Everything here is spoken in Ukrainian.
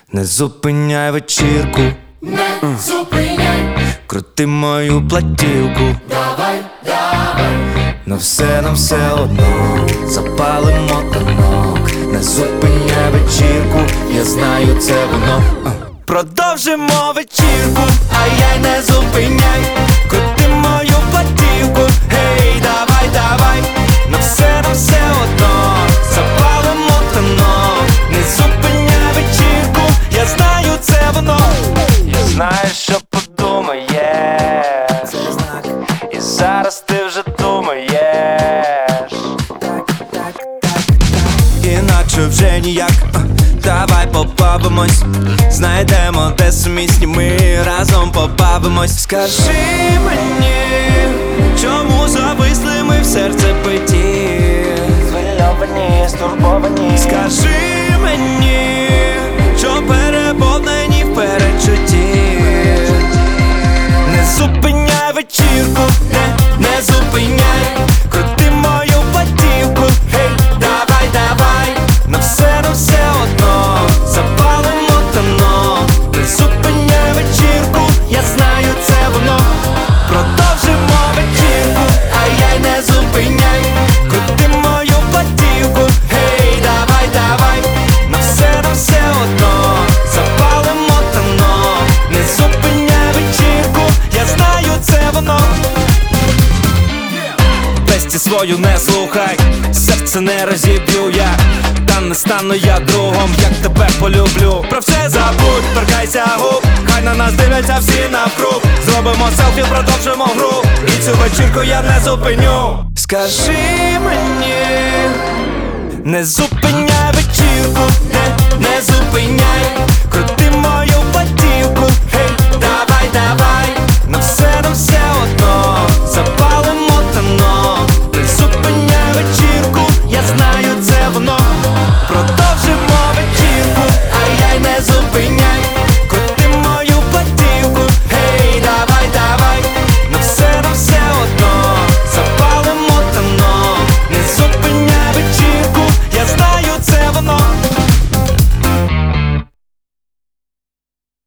Не зупиняй вечірку, не зупиняй, крути мою платівку. давай, давай, нам все одно, запалимо танок. Не зупиняй вечірку, я знаю, це воно. Продовжимо вечірку, ай-яй, не зупиняй, крути мою платівку. Гей, давай, давай, нам все одно, запалимо танок. Не зупиняй вечірку, я знаю, це воно. Я знаю, що подумаєш, і зараз ти вже думаєш. Інакше вже ніяк. Давай побавимось, знайдемо де сумісні, ми разом побавимось. Скажи мені, чому зависли ми в серцепитті? Звильовані, стурбовані. Скажи мені, що переповнені в передчутті. Не зупиняй вечірку, не зупиняй, крути мою платівку. Гей, давай, давай, нам все одно, запалимо танок. Не зупиняй вечірку, я знаю, це воно. Продовжимо вечірку, ай-яй, не зупиняй, крути мою платівку. Гей, давай, давай, нам все одно, запалимо танок. Не зупиняй вечірку, я знаю, це воно. Песті свою не слухай, серце не розіб'ю я. Та не стану я другом, як тебе полюблю. Про все забудь, торкайся губ, хай на нас дивляться всі навкруг. Зробимо селфі, продовжимо гру, і цю вечірку я не зупиню. Скажи мені, не зупиняй вечірку, не зупиняй.